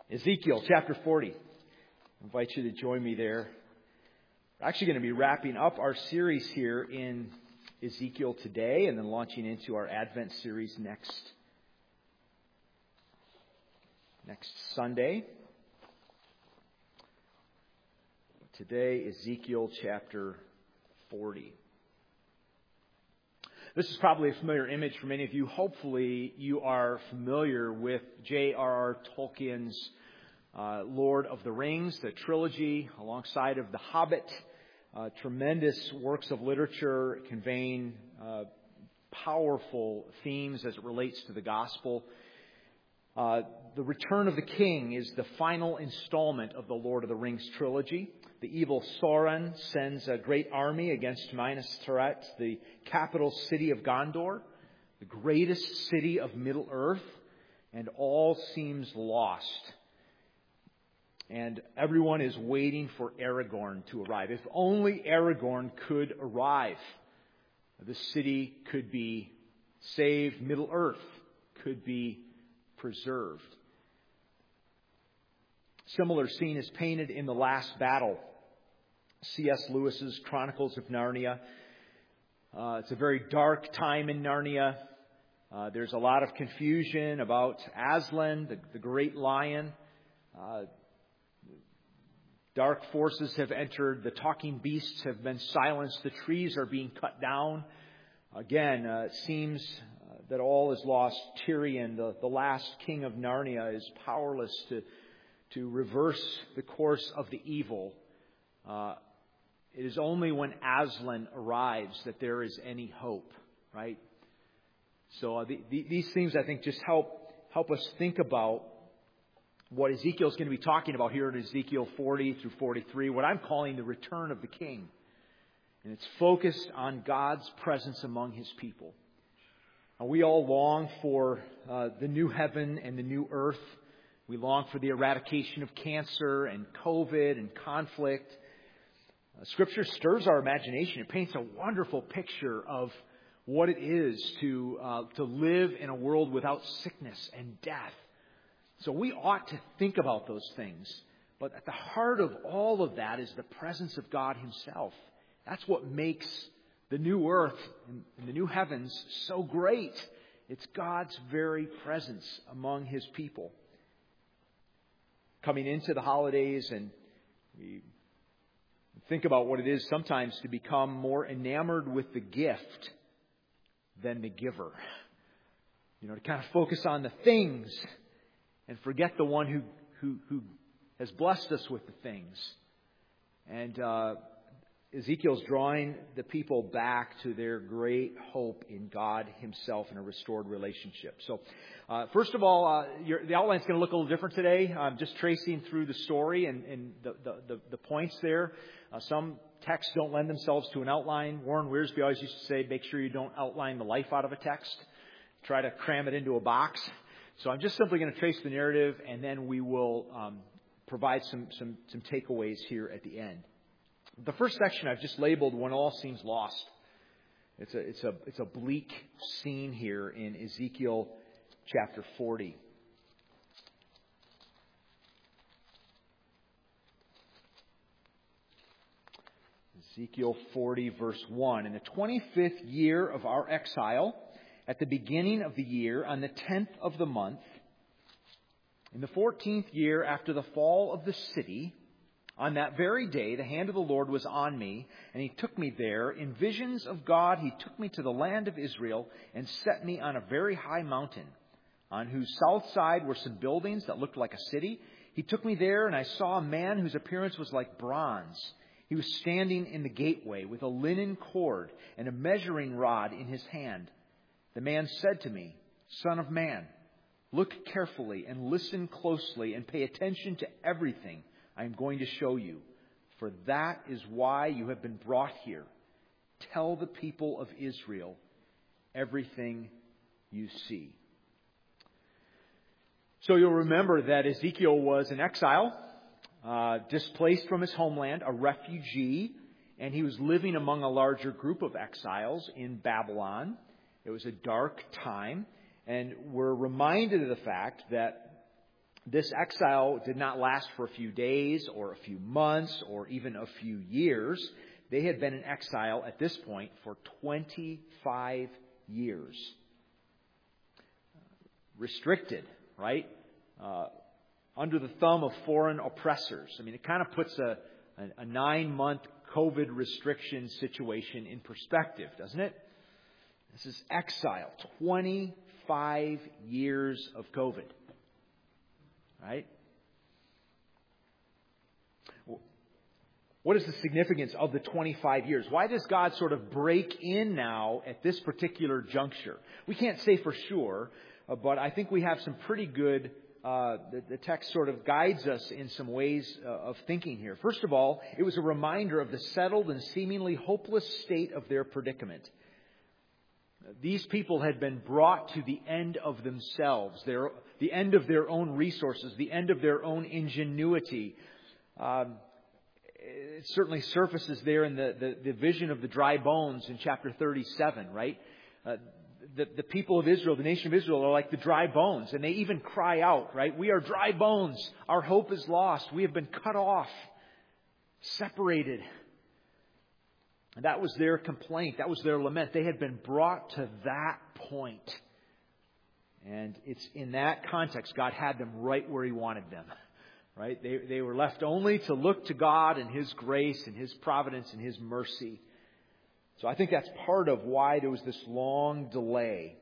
Ezekiel chapter 40. I invite you to join me there. We're actually going to be wrapping up our series here in Ezekiel today and then launching into our Advent series next Sunday. Today, Ezekiel chapter 40. This is probably a familiar image for many of you. Hopefully, you are familiar with J.R.R. Tolkien's Lord of the Rings, the trilogy, alongside of The Hobbit. Tremendous works of literature conveying powerful themes as it relates to the gospel. The Return of the King is the final installment of the Lord of the Rings trilogy. The evil Sauron sends a great army against Minas Tirith, the capital city of Gondor, the greatest city of Middle-earth, and all seems lost. And everyone is waiting for Aragorn to arrive. If only Aragorn could arrive, the city could be saved, Middle-earth could be preserved. Similar scene is painted in The Last Battle, C.S. Lewis's Chronicles of Narnia. It's a very dark time in Narnia. There's a lot of confusion about Aslan, the great lion. Dark forces have entered. The talking beasts have been silenced. The trees are being cut down. Again, it seems that all is lost. Tirion, the last king of Narnia, is powerless to reverse the course of the evil. It is only when Aslan arrives that there is any hope, right? So these things, I think, just help us think about what Ezekiel is going to be talking about here in Ezekiel 40 through 43, what I'm calling the return of the king. And it's focused on God's presence among His people. And we all long for the new heaven and the new earth. We long for the eradication of cancer and COVID and conflict. Scripture stirs our imagination. It paints a wonderful picture of what it is to live in a world without sickness and death. So we ought to think about those things. But at the heart of all of that is the presence of God Himself. That's what makes the new earth and the new heavens so great. It's God's very presence among His people. Coming into the holidays, and we think about what it is sometimes to become more enamored with the gift than the giver. To kind of focus on the things and forget the one who has blessed us with the things. And Ezekiel's drawing the people back to their great hope in God Himself in a restored relationship. So, first of all, the outline's going to look a little different today. I'm just tracing through the story and the points there. Some texts don't lend themselves to an outline. Warren Wiersbe always used to say, make sure you don't outline the life out of a text. Try to cram it into a box. So I'm just simply going to trace the narrative, and then we will provide some takeaways here at the end. The first section I've just labeled "When All Seems Lost." It's a bleak scene here in Ezekiel chapter 40. Ezekiel 40, verse 1. In the 25th year of our exile, at the beginning of the year, on the 10th of the month, in the 14th year after the fall of the city, on that very day, the hand of the Lord was on me, and He took me there. In visions of God, He took me to the land of Israel and set me on a very high mountain, on whose south side were some buildings that looked like a city. He took me there, and I saw a man whose appearance was like bronze. He was standing in the gateway with a linen cord and a measuring rod in his hand. The man said to me, "Son of man, look carefully and listen closely and pay attention to everything I am going to show you, for that is why you have been brought here. Tell the people of Israel everything you see." So you'll remember that Ezekiel was in exile, displaced from his homeland, a refugee, and he was living among a larger group of exiles in Babylon. It was a dark time, and we're reminded of the fact that This exile did not last for a few days or a few months or even a few years. They had been in exile at this point for 25 years. Restricted, right? Under the thumb of foreign oppressors. I mean, it kind of puts a 9-month COVID restriction situation in perspective, doesn't it? This is exile. 25 years of COVID. Right? What is the significance of the 25 years? Why does God sort of break in now at this particular juncture? We can't say for sure, but I think we have some pretty good, the text sort of guides us in some ways of thinking here. First of all, it was a reminder of the settled and seemingly hopeless state of their predicament. These people had been brought to the end of themselves, the end of their own resources, the end of their own ingenuity. It certainly surfaces there in the vision of the dry bones in chapter 37, right? The people of Israel, the nation of Israel, are like the dry bones, and they even cry out, right? We are dry bones. Our hope is lost. We have been cut off, separated. And that was their complaint. That was their lament. They had been brought to that point. And it's in that context God had them right where He wanted them. Right? They were left only to look to God and His grace and His providence and His mercy. So I think that's part of why there was this long delay.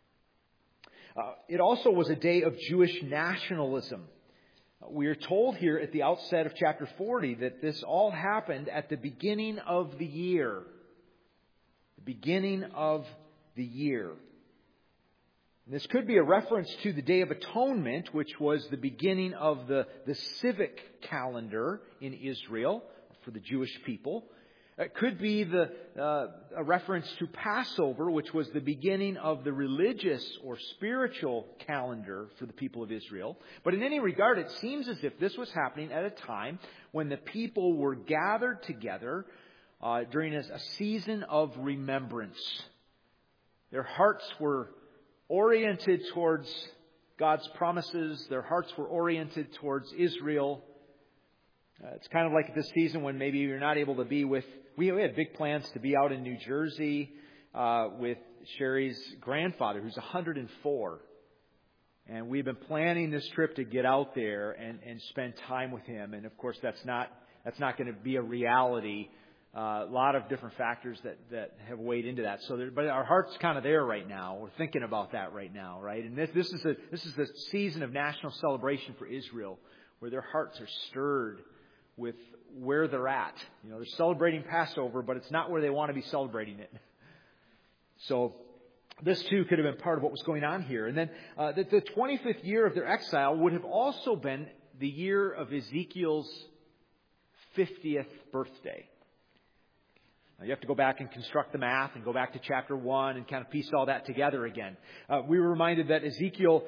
It also was a day of Jewish nationalism. We are told here at the outset of chapter 40 that this all happened at the beginning of the year. The beginning of the year. And this could be a reference to the Day of Atonement, which was the beginning of the civic calendar in Israel for the Jewish people. It could be a reference to Passover, which was the beginning of the religious or spiritual calendar for the people of Israel. But in any regard, it seems as if this was happening at a time when the people were gathered together during a season of remembrance. Their hearts were oriented towards God's promises. Their hearts were oriented towards Israel. It's kind of like this season when maybe you're not able to be with... We had big plans to be out in New Jersey with Sherry's grandfather, who's 104. And we've been planning this trip to get out there and spend time with him. And of course, that's not going to be a reality. A lot of different factors that have weighed into that. But our heart's kind of there right now. We're thinking about that right now, right? And this is the season of national celebration for Israel, where their hearts are stirred with where they're at. You know, they're celebrating Passover, but it's not where they want to be celebrating it. So this too could have been part of what was going on here. And then the 25th year of their exile would have also been the year of Ezekiel's 50th birthday. Now, you have to go back and construct the math and go back to chapter 1 and kind of piece all that together again. We were reminded that Ezekiel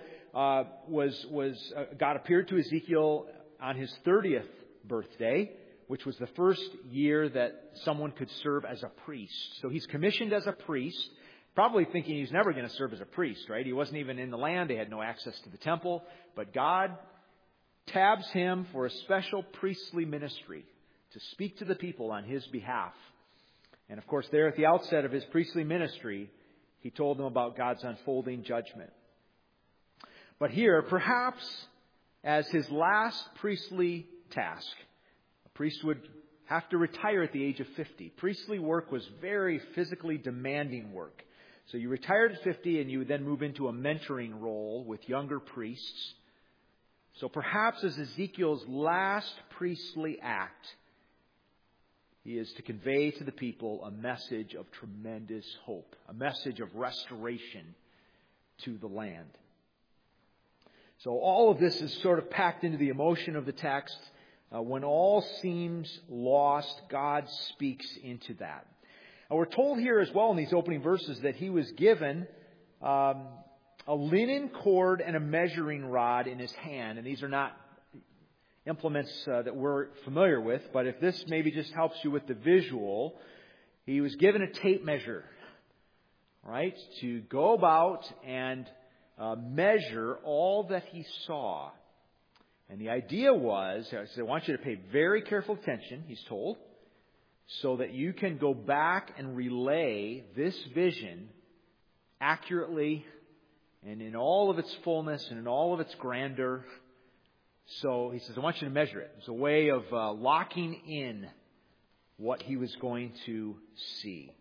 God appeared to Ezekiel on his 30th birthday, which was the first year that someone could serve as a priest. So he's commissioned as a priest, probably thinking he's never going to serve as a priest, right? He wasn't even in the land. They had no access to the temple. But God tabs him for a special priestly ministry to speak to the people on his behalf. And of course, there at the outset of his priestly ministry, he told them about God's unfolding judgment. But here, perhaps as his last priestly task, a priest would have to retire at the age of 50. Priestly work was very physically demanding work. So you retired at 50 and you would then move into a mentoring role with younger priests. So perhaps as Ezekiel's last priestly act, he is to convey to the people a message of tremendous hope, a message of restoration to the land. So all of this is sort of packed into the emotion of the text. When all seems lost, God speaks into that. And we're told here as well in these opening verses that he was given a linen cord and a measuring rod in his hand. And these are not implements that we're familiar with, but if this maybe just helps you with the visual, he was given a tape measure, right, to go about and measure all that he saw And the idea was, I said, I want you to pay very careful attention, he's told, so that you can go back and relay this vision accurately and in all of its fullness and in all of its grandeur. So he says, I want you to measure it. It's a way of locking in what he was going to see.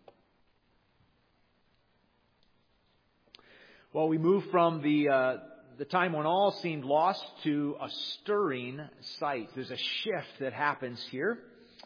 Well, we move from the time when all seemed lost to a stirring sight. There's a shift that happens here.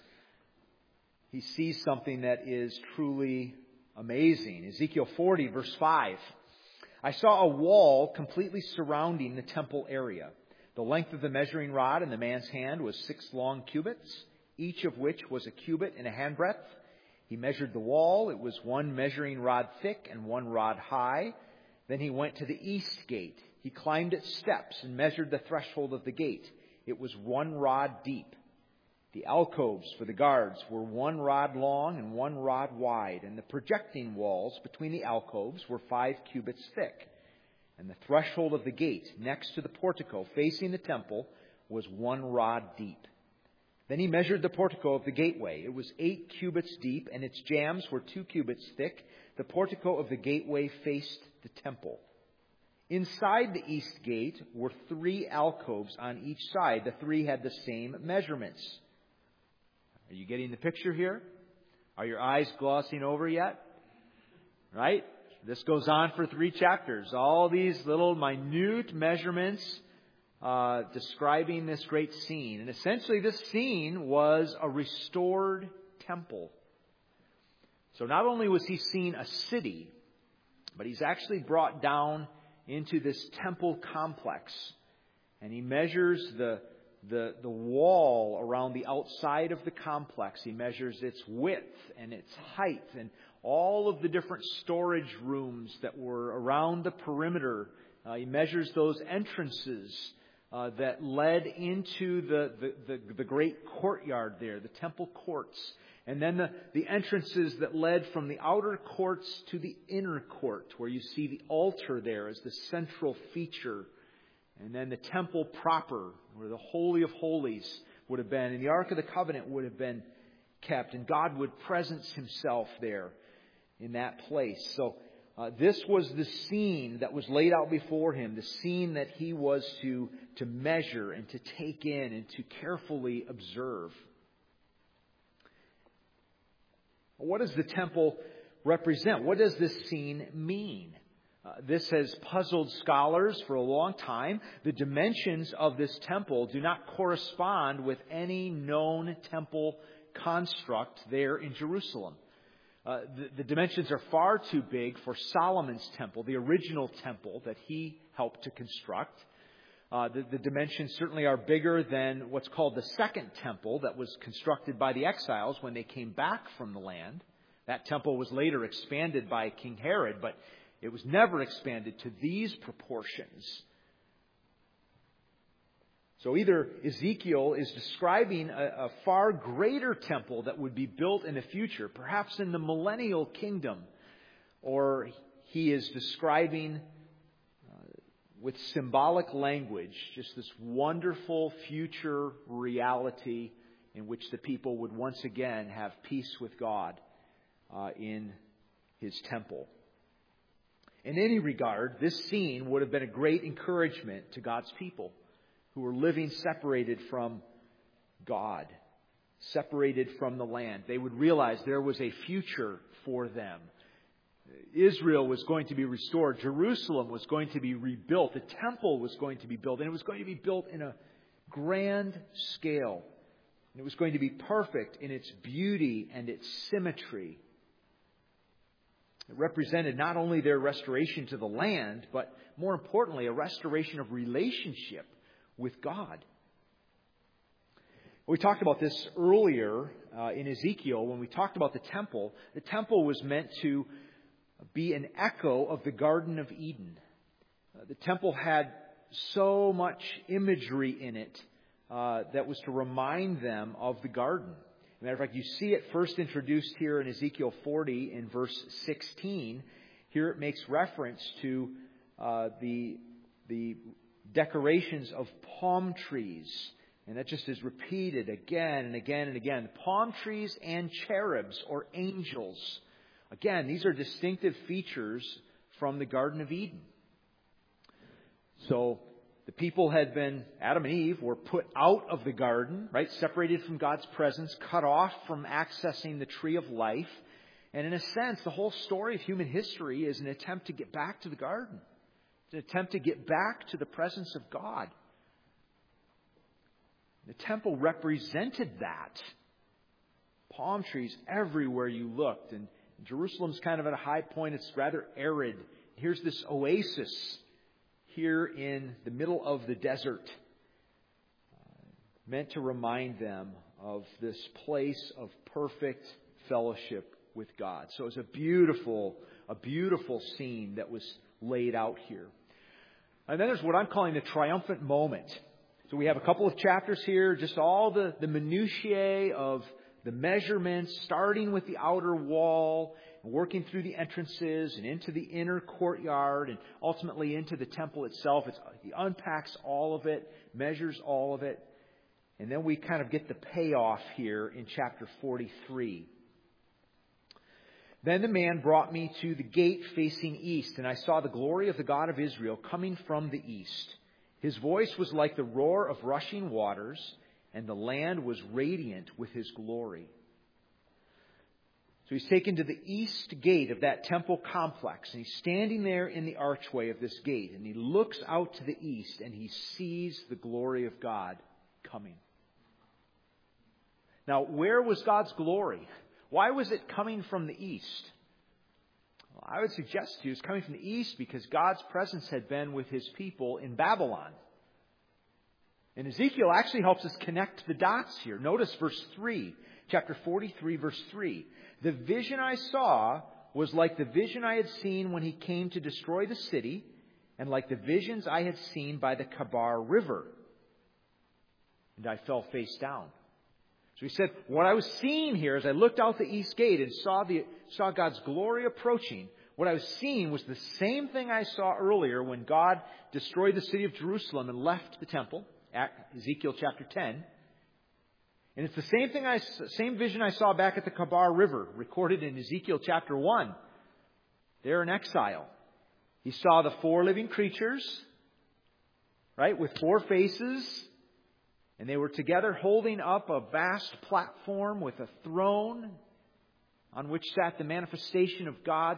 He sees something that is truly amazing. Ezekiel 40, verse 5. I saw a wall completely surrounding the temple area. The length of the measuring rod in the man's hand was 6 long cubits, each of which was a cubit and a handbreadth. He measured the wall. It was 1 measuring rod thick and 1 rod high. Then he went to the east gate. He climbed its steps and measured the threshold of the gate. It was 1 rod deep. The alcoves for the guards were 1 rod long and 1 rod wide, and the projecting walls between the alcoves were 5 cubits thick. And the threshold of the gate next to the portico facing the temple was 1 rod deep. Then he measured the portico of the gateway. It was 8 cubits deep, and its jambs were 2 cubits thick. The portico of the gateway faced the temple. Inside the east gate were 3 alcoves on each side. The 3 had the same measurements. Are you getting the picture here? Are your eyes glossing over yet? Right? This goes on for 3 chapters. All these little minute measurements describing this great scene. And essentially this scene was a restored temple. So not only was he seeing a city, but he's actually brought down into this temple complex. And he measures the wall around the outside of the complex. He measures its width and its height and all of the different storage rooms that were around the perimeter. He measures those entrances that led into the great courtyard there, the temple courts. And then the entrances that led from the outer courts to the inner court, where you see the altar there as the central feature. And then the temple proper, where the Holy of Holies would have been, and the Ark of the Covenant would have been kept. And God would presence himself there in that place. So this was the scene that was laid out before him, the scene that he was to measure and to take in and to carefully observe. What does the temple represent? What does this scene mean? This has puzzled scholars for a long time. The dimensions of this temple do not correspond with any known temple construct there in Jerusalem. The dimensions are far too big for Solomon's temple, the original temple that he helped to construct. The dimensions certainly are bigger than what's called the Second Temple that was constructed by the exiles when they came back from the land. That temple was later expanded by King Herod, but it was never expanded to these proportions. So either Ezekiel is describing a far greater temple that would be built in the future, perhaps in the millennial kingdom, or he is describing with symbolic language just this wonderful future reality in which the people would once again have peace with God in his temple. In any regard, this scene would have been a great encouragement to God's people who were living separated from God, separated from the land. They would realize there was a future for them. Israel was going to be restored. Jerusalem was going to be rebuilt. The temple was going to be built. And it was going to be built in a grand scale. And it was going to be perfect in its beauty and its symmetry. It represented not only their restoration to the land, but more importantly, a restoration of relationship with God. We talked about this earlier in Ezekiel when we talked about the temple. The temple was meant to be an echo of the Garden of Eden. The temple had so much imagery in it that was to remind them of the garden. As a matter of fact, you see it first introduced here in Ezekiel 40 in verse 16. Here it makes reference to the decorations of palm trees. And that just is repeated again and again and again. Palm trees and cherubs or angels. Again, these are distinctive features from the Garden of Eden. So the people had been, Adam and Eve were put out of the garden, right? Separated from God's presence, cut off from accessing the tree of life. And in a sense, the whole story of human history is an attempt to get back to the garden. It's an attempt to get back to the presence of God. The temple represented that. Palm trees everywhere you looked. And Jerusalem's kind of at a high point. It's rather arid. Here's this oasis here in the middle of the desert, meant to remind them of this place of perfect fellowship with God. So it's a beautiful scene that was laid out here. And then there's what I'm calling the triumphant moment. So we have a couple of chapters here, just all the minutiae of the measurements, starting with the outer wall, working through the entrances and into the inner courtyard and ultimately into the temple itself. He unpacks all of it, measures all of it. And then we kind of get the payoff here in chapter 43. Then the man brought me to the gate facing east, and I saw the glory of the God of Israel coming from the east. His voice was like the roar of rushing waters, and the land was radiant with His glory. So he's taken to the east gate of that temple complex, and he's standing there in the archway of this gate, and he looks out to the east, and he sees the glory of God coming. Now, where was God's glory? Why was it coming from the east? Well, I would suggest to you it's coming from the east because God's presence had been with His people in Babylon. And Ezekiel actually helps us connect the dots here. Notice verse 3, chapter 43, verse 3. The vision I saw was like the vision I had seen when He came to destroy the city, and like the visions I had seen by the Kabar River. And I fell face down. So he said, what I was seeing here as I looked out the east gate and saw God's glory approaching, what I was seeing was the same thing I saw earlier when God destroyed the city of Jerusalem and left the temple, Ezekiel chapter 10. And it's the same vision I saw back at the Kabar River, recorded in Ezekiel chapter 1. They're in exile. He saw the 4 living creatures, right, with 4 faces. And they were together holding up a vast platform with a throne on which sat the manifestation of God.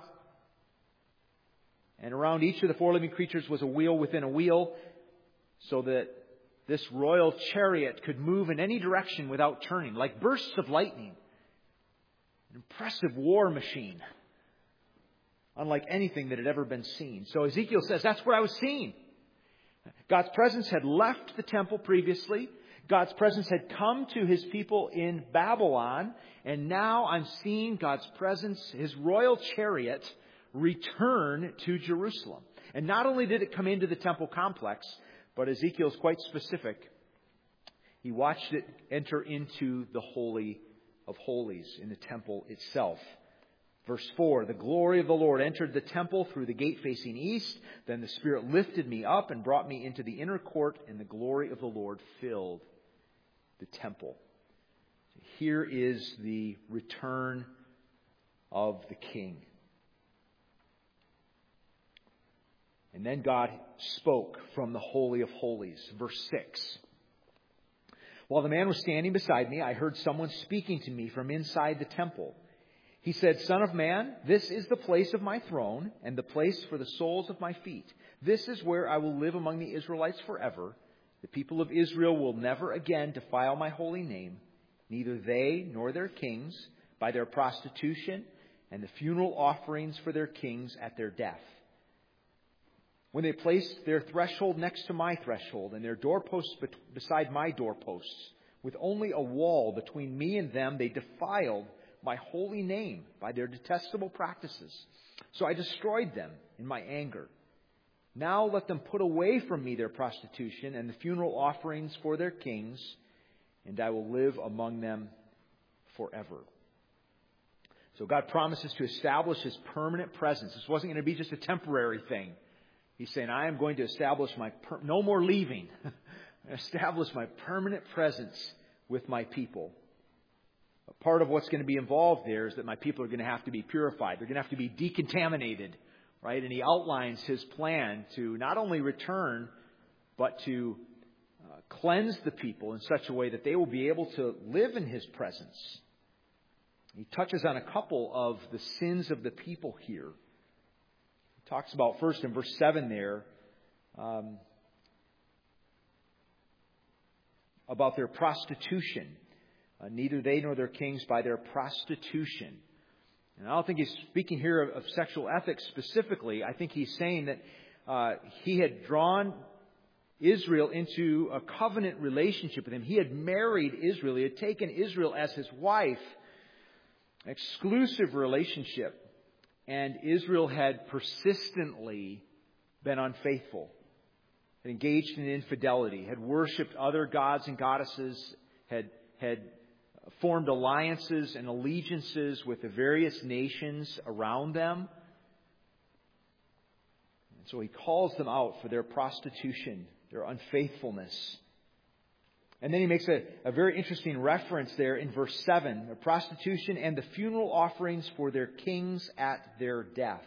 And around each of the 4 living creatures was a wheel within a wheel, so that this royal chariot could move in any direction without turning, like bursts of lightning. An impressive war machine, unlike anything that had ever been seen. So Ezekiel says, that's what I was seeing. God's presence had left the temple previously. God's presence had come to His people in Babylon, and now I'm seeing God's presence, His royal chariot, return to Jerusalem. And not only did it come into the temple complex, but Ezekiel's quite specific. He watched it enter into the Holy of Holies in the temple itself. Verse 4, the glory of the Lord entered the temple through the gate facing east. Then the Spirit lifted me up and brought me into the inner court, and the glory of the Lord filled the temple. Here is the return of the King. And then God spoke from the Holy of Holies. Verse 6. While the man was standing beside me, I heard someone speaking to me from inside the temple. He said, Son of man, this is the place of my throne and the place for the soles of my feet. This is where I will live among the Israelites forever. The people of Israel will never again defile my holy name, neither they nor their kings, by their prostitution and the funeral offerings for their kings at their death. When they placed their threshold next to my threshold and their doorposts beside my doorposts, with only a wall between me and them, they defiled my holy name by their detestable practices. So I destroyed them in my anger. Now let them put away from me their prostitution and the funeral offerings for their kings, and I will live among them forever. So God promises to establish His permanent presence. This wasn't going to be just a temporary thing. He's saying, I am going to establish no more leaving. Establish my permanent presence with my people. Part of what's going to be involved there is that my people are going to have to be purified. They're going to have to be decontaminated, right? And he outlines his plan to not only return, but to cleanse the people in such a way that they will be able to live in his presence. He touches on a couple of the sins of the people here. He talks about first in verse 7 there, about their prostitution. Neither they nor their kings by their prostitution. And I don't think he's speaking here of sexual ethics specifically. I think he's saying that he had drawn Israel into a covenant relationship with him. He had married Israel. He had taken Israel as his wife. An exclusive relationship. And Israel had persistently been unfaithful. Had engaged in infidelity. Had worshipped other gods and goddesses. Had formed alliances and allegiances with the various nations around them. And so he calls them out for their prostitution, their unfaithfulness. And then he makes a very interesting reference there in verse 7, the prostitution and the funeral offerings for their kings at their death.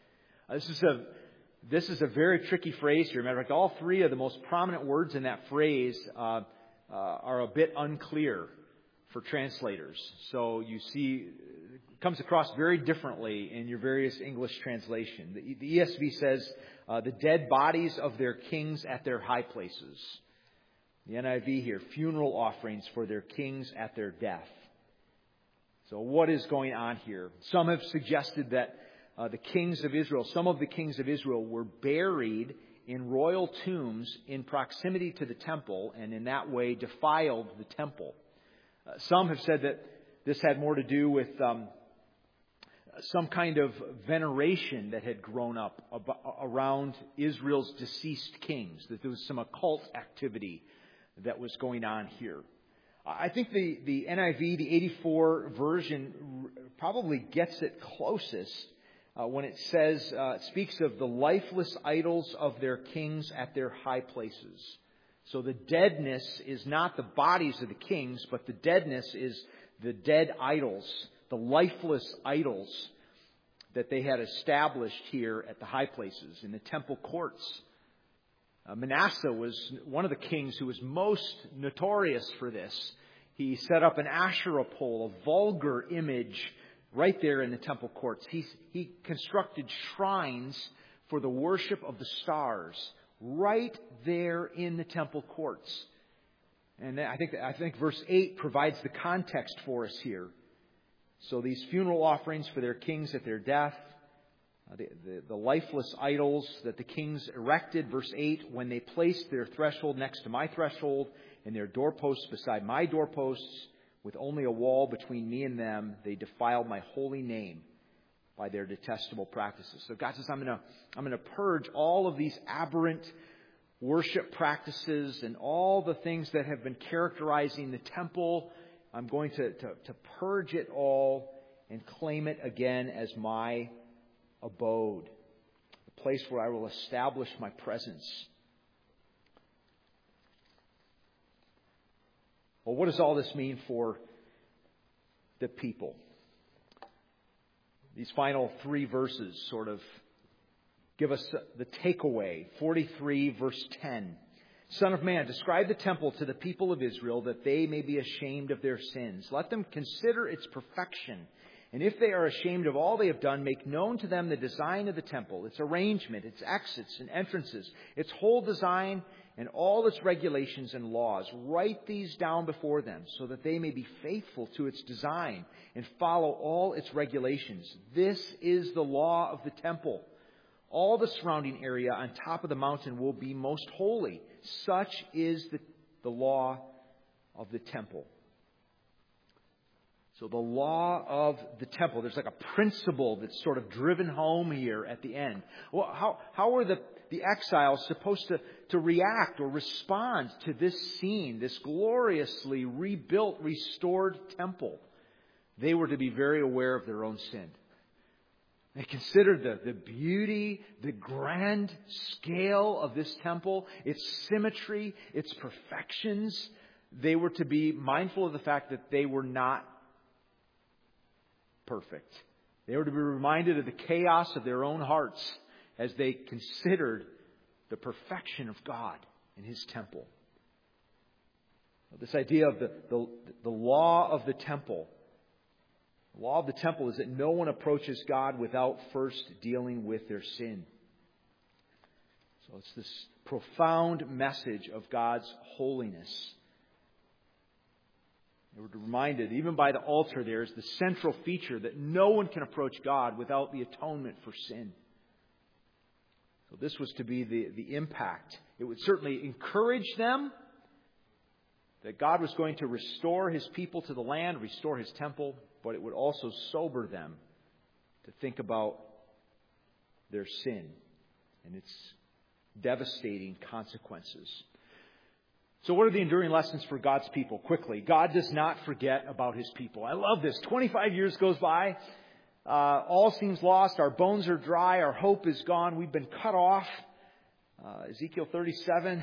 This is a very tricky phrase here. Matter of fact, all three of the most prominent words in that phrase are a bit unclear for translators. So you see, it comes across very differently in your various English translation. The ESV says, the dead bodies of their kings at their high places. The NIV here, funeral offerings for their kings at their death. So what is going on here? Some have suggested that some of the kings of Israel were buried in royal tombs in proximity to the temple, and in that way defiled the temple. Some have said that this had more to do with some kind of veneration that had grown up around Israel's deceased kings, that there was some occult activity that was going on here. I think the NIV, the 84 version, probably gets it closest when it says, it speaks of the lifeless idols of their kings at their high places. So the deadness is not the bodies of the kings, but the deadness is the dead idols, the lifeless idols that they had established here at the high places, in the temple courts. Manasseh was one of the kings who was most notorious for this. He set up an Asherah pole, a vulgar image, right there in the temple courts. He constructed shrines for the worship of the stars, right there in the temple courts. And I think verse 8 provides the context for us here. So these funeral offerings for their kings at their death, the lifeless idols that the kings erected, verse 8, when they placed their threshold next to my threshold and their doorposts beside my doorposts, with only a wall between me and them, they defiled my holy name by their detestable practices. So God says, I'm going to purge all of these aberrant worship practices and all the things that have been characterizing the temple. I'm going to purge it all and claim it again as my abode, the place where I will establish my presence. Well, what does all this mean for the people? These final three verses sort of give us the takeaway. 43 verse 10. Son of man, describe the temple to the people of Israel that they may be ashamed of their sins. Let them consider its perfection. And if they are ashamed of all they have done, make known to them the design of the temple, its arrangement, its exits and entrances, its whole design, and all its regulations and laws. Write these down before them so that they may be faithful to its design and follow all its regulations. This is the law of the temple. All the surrounding area on top of the mountain will be most holy. Such is the law of the temple. So the law of the temple, there's like a principle that's sort of driven home here at the end. Well, how are the exiles supposed to react or respond to this scene, this gloriously rebuilt, restored temple? They were to be very aware of their own sin. They considered the beauty, the grand scale of this temple, its symmetry, its perfections. They were to be mindful of the fact that they were not perfect. They were to be reminded of the chaos of their own hearts as they considered the perfection of God in His temple. This idea of the law of the temple. The law of the temple is that no one approaches God without first dealing with their sin. So it's this profound message of God's holiness. They were reminded, even by the altar there, is the central feature that no one can approach God without the atonement for sin. So this was to be the impact. It would certainly encourage them that God was going to restore His people to the land, restore His temple, but it would also sober them to think about their sin and its devastating consequences. So what are the enduring lessons for God's people? Quickly, God does not forget about His people. I love this. 25 years goes by. All seems lost. Our bones are dry. Our hope is gone. We've been cut off. Ezekiel 37.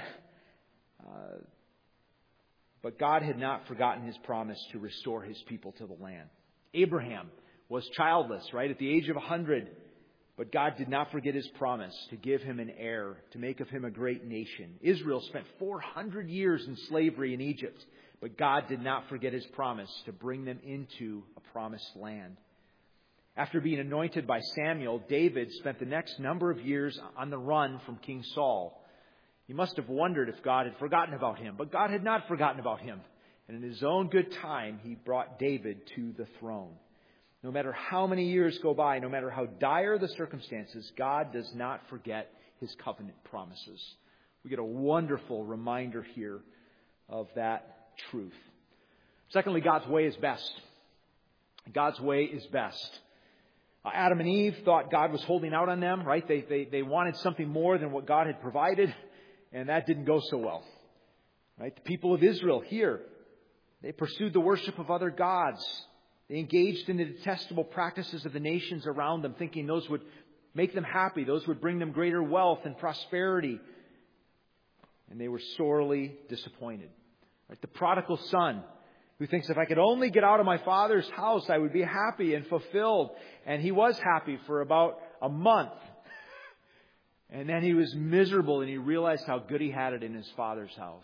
But God had not forgotten His promise to restore His people to the land. Abraham was childless, right, at the age of 100. But God did not forget His promise to give him an heir, to make of him a great nation. Israel spent 400 years in slavery in Egypt. But God did not forget His promise to bring them into a promised land. After being anointed by Samuel, David spent the next number of years on the run from King Saul. He must have wondered if God had forgotten about him. But God had not forgotten about him. And in His own good time, He brought David to the throne. No matter how many years go by, no matter how dire the circumstances, God does not forget His covenant promises. We get a wonderful reminder here of that truth. Secondly, God's way is best. God's way is best. Adam and Eve thought God was holding out on them, right? They wanted something more than what God had provided, and that didn't go so well. Right? The people of Israel here, they pursued the worship of other gods. They engaged in the detestable practices of the nations around them, thinking those would make them happy. Those would bring them greater wealth and prosperity. And they were sorely disappointed. Right? The prodigal son, who thinks if I could only get out of my father's house, I would be happy and fulfilled. And he was happy for about a month. And then he was miserable and he realized how good he had it in his father's house.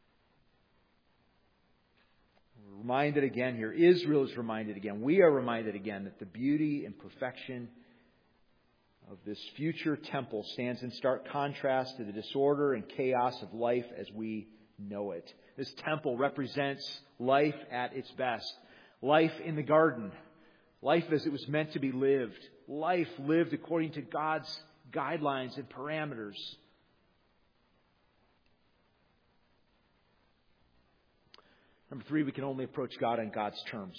We're reminded again here. Israel is reminded again. We are reminded again that the beauty and perfection of this future temple stands in stark contrast to the disorder and chaos of life as we know it. This temple represents life at its best. Life in the garden. Life as it was meant to be lived. Life lived according to God's guidelines and parameters. Number 3, we can only approach God on God's terms.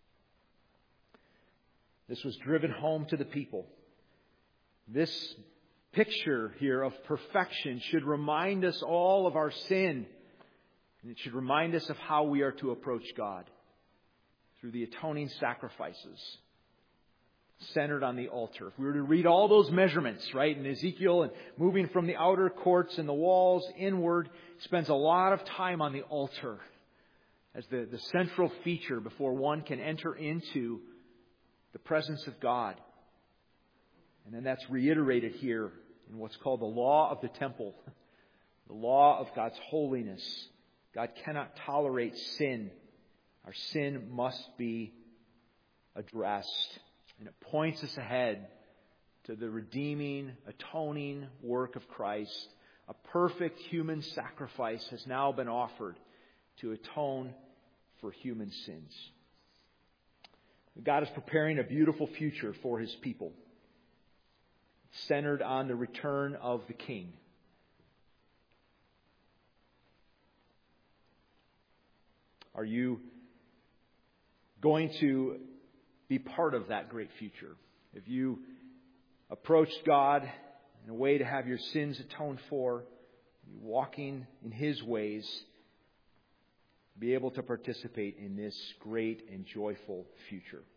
This was driven home to the people. This picture here of perfection should remind us all of our sin. And it should remind us of how we are to approach God through the atoning sacrifices centered on the altar. If we were to read all those measurements, right, in Ezekiel, and moving from the outer courts and the walls inward, spends a lot of time on the altar as the central feature before one can enter into the presence of God. And then that's reiterated here in what's called the law of the temple, the law of God's holiness. God cannot tolerate sin. Our sin must be addressed. And it points us ahead to the redeeming, atoning work of Christ. A perfect human sacrifice has now been offered to atone for human sins. God is preparing a beautiful future for His people, centered on the return of the King. Are you going to be part of that great future? If you approached God in a way to have your sins atoned for, walking in His ways, be able to participate in this great and joyful future.